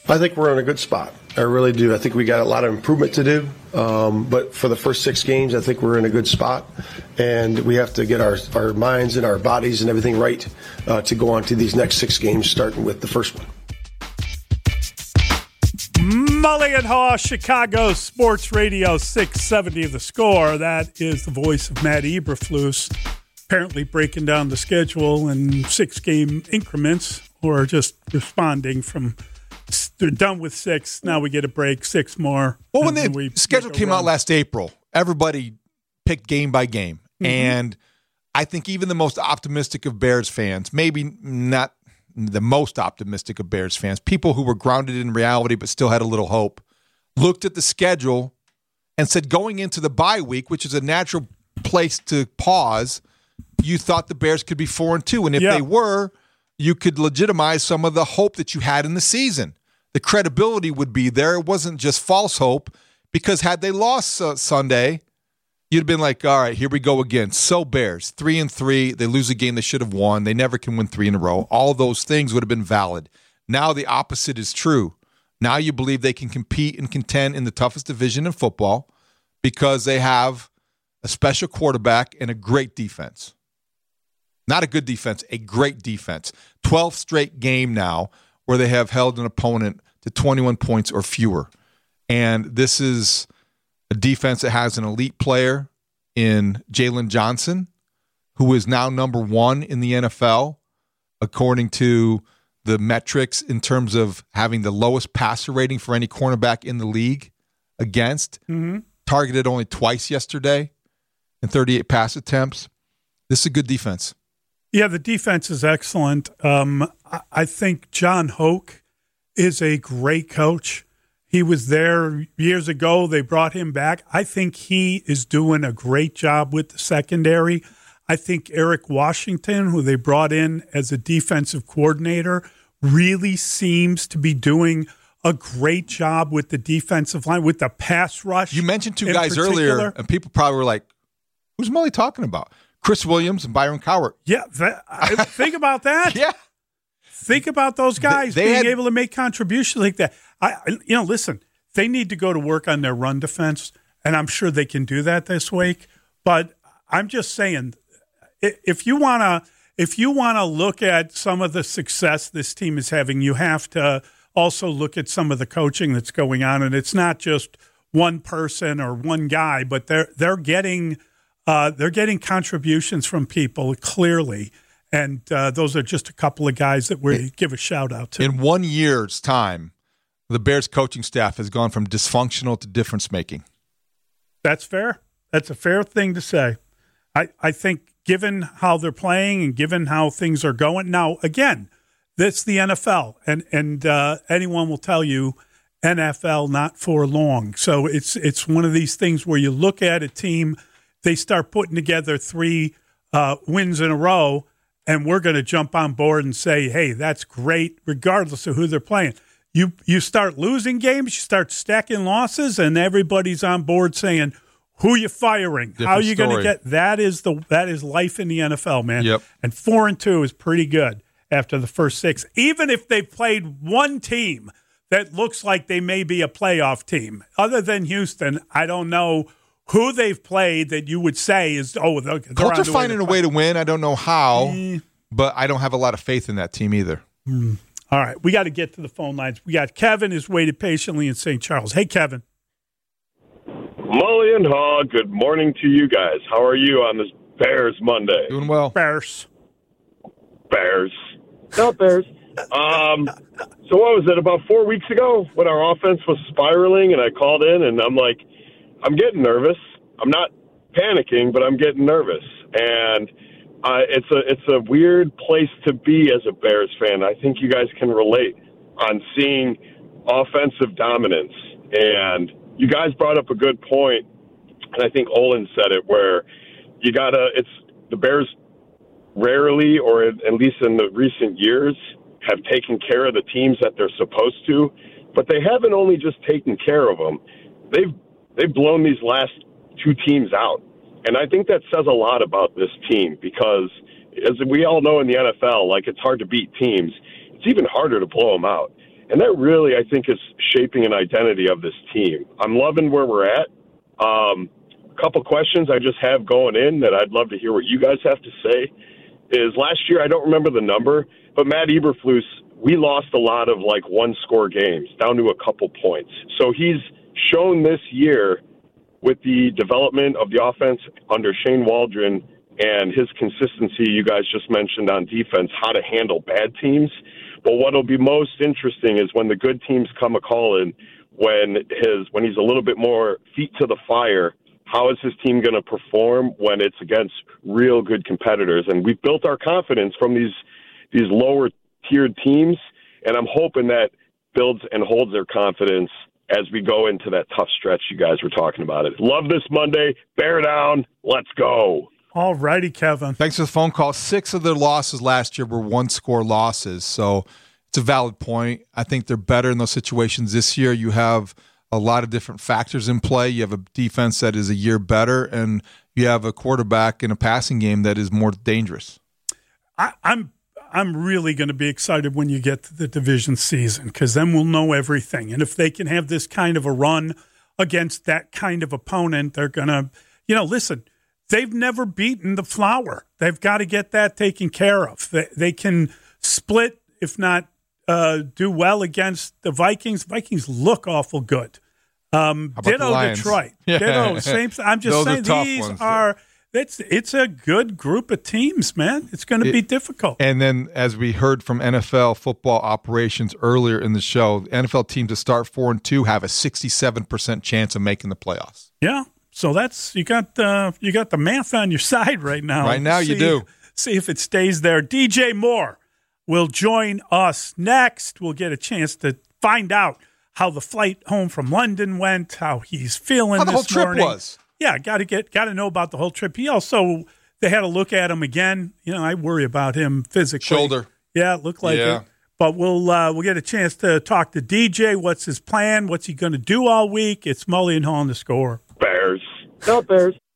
I think we're in a good spot. I really do. I think we got a lot of improvement to do. But for the first 6 games, I think we're in a good spot. And we have to get our minds and our bodies and everything right to go on to these next 6 games, starting with the first one. Mully and Haw, Chicago Sports Radio 670 The Score. That is the voice of Matt Eberflus, apparently breaking down the schedule in 6-game increments, or just responding from they're done with 6. Now we get a break, 6 more. Well, when the schedule came out last April, everybody picked game by game. Mm-hmm. And I think even the most optimistic of Bears fans, maybe not the most optimistic of Bears fans, people who were grounded in reality but still had a little hope, looked at the schedule and said going into the bye week, which is a natural place to pause, you thought the Bears could be 4-2. And if they were, you could legitimize some of the hope that you had in the season. The credibility would be there. It wasn't just false hope, because had they lost Sunday, you'd have been like, all right, here we go again. So Bears, 3-3. They lose a game they should have won. They never can win 3 in a row. All those things would have been valid. Now the opposite is true. Now you believe they can compete and contend in the toughest division in football because they have a special quarterback and a great defense. Not a good defense, a great defense. 12th straight game now where they have held an opponent to 21 points or fewer. And this is a defense that has an elite player in Jalen Johnson, who is now number 1 in the NFL, according to the metrics in terms of having the lowest passer rating for any cornerback in the league against. Mm-hmm. Targeted only twice yesterday in 38 pass attempts. This is a good defense. Yeah, the defense is excellent. I think John Hoke is a great coach. He was there years ago. They brought him back. I think he is doing a great job with the secondary. I think Eric Washington, who they brought in as a defensive coordinator, really seems to be doing a great job with the defensive line, with the pass rush. You mentioned 2 guys earlier, and people probably were like, who's Mully talking about? Chris Williams and Byron Cowart. Yeah, think about that. Yeah. Think about those guys being able to make contributions like that. Listen, they need to go to work on their run defense, and I'm sure they can do that this week. But I'm just saying, if you want to look at some of the success this team is having, you have to also look at some of the coaching that's going on, and it's not just one person or one guy, but they're getting contributions from people clearly. And those are just a couple of guys that we give a shout out to. In 1 year's time, the Bears coaching staff has gone from dysfunctional to difference making. That's fair. That's a fair thing to say. I think given how they're playing and given how things are going. Now, again, that's the NFL. And anyone will tell you NFL not for long. So it's one of these things where you look at a team, they start putting together 3 wins in a row, and we're going to jump on board and say, hey, that's great, regardless of who they're playing. You start losing games, you start stacking losses, and everybody's on board saying, who you firing? How are you going to get? That is life in the NFL, man. Yep. And 4-2 is pretty good after the first 6. Even if they played one team that looks like they may be a playoff team, other than Houston, I don't know who they've played that you would say is, they're Colts are finding a way to win. I don't know how, but I don't have a lot of faith in that team either. All right, we got to get to the phone lines. We got Kevin who's waited patiently in St. Charles. Hey, Kevin. Mully and Haw, good morning to you guys. How are you on this Bears Monday? Doing well. Bears. Not Bears. So what was it, about 4 weeks ago when our offense was spiraling and I called in and I'm like, I'm getting nervous. I'm not panicking, but I'm getting nervous. And it's a weird place to be as a Bears fan. I think you guys can relate on seeing offensive dominance. And you guys brought up a good point, and I think Olin said it, where it's the Bears rarely, or at least in the recent years, have taken care of the teams that they're supposed to. But they haven't only just taken care of them. They've blown these last 2 teams out. And I think that says a lot about this team because, as we all know in the NFL, it's hard to beat teams. It's even harder to blow them out. And that really, I think, is shaping an identity of this team. I'm loving where we're at. A couple questions I just have going in that I'd love to hear what you guys have to say is last year, I don't remember the number, but Matt Eberflus, we lost a lot of like one-score games down to a couple points. So he's shown this year with the development of the offense under Shane Waldron and his consistency, you guys just mentioned on defense, how to handle bad teams. But what'll be most interesting is when the good teams come a-calling, when he's a little bit more feet to the fire, how is his team going to perform when it's against real good competitors? And we've built our confidence from these lower-tiered teams, and I'm hoping that builds and holds their confidence as we go into that tough stretch you guys were talking about. It. Love this Monday. Bear down. Let's go. All righty, Kevin. Thanks for the phone call. 6 of their losses last year were one-score losses, so it's a valid point. I think they're better in those situations this year. You have a lot of different factors in play. You have a defense that is a year better, and you have a quarterback in a passing game that is more dangerous. I'm really going to be excited when you get to the division season because then we'll know everything. And if they can have this kind of a run against that kind of opponent, they're going to, listen, they've never beaten the Flower. They've got to get that taken care of. They can split, if not do well against the Vikings. Vikings look awful good. Ditto Detroit. Yeah. Ditto, same. I'm just saying these are – It's a good group of teams, man. It's going to be difficult. And then, as we heard from NFL football operations earlier in the show, the NFL teams to start 4-2 have a 67% chance of making the playoffs. Yeah, so that's you got the math on your side right now. Right now, you do. See if it stays there. DJ Moore will join us next. We'll get a chance to find out how the flight home from London went, how he's feeling. How the whole trip morning. was. Yeah, got to know about the whole trip. He also, they had a look at him again. I worry about him physically. Shoulder. Yeah, it looked like it. But we'll get a chance to talk to DJ. What's his plan? What's he going to do all week? It's Mully and Haw on The Score. Bears. Not Bears.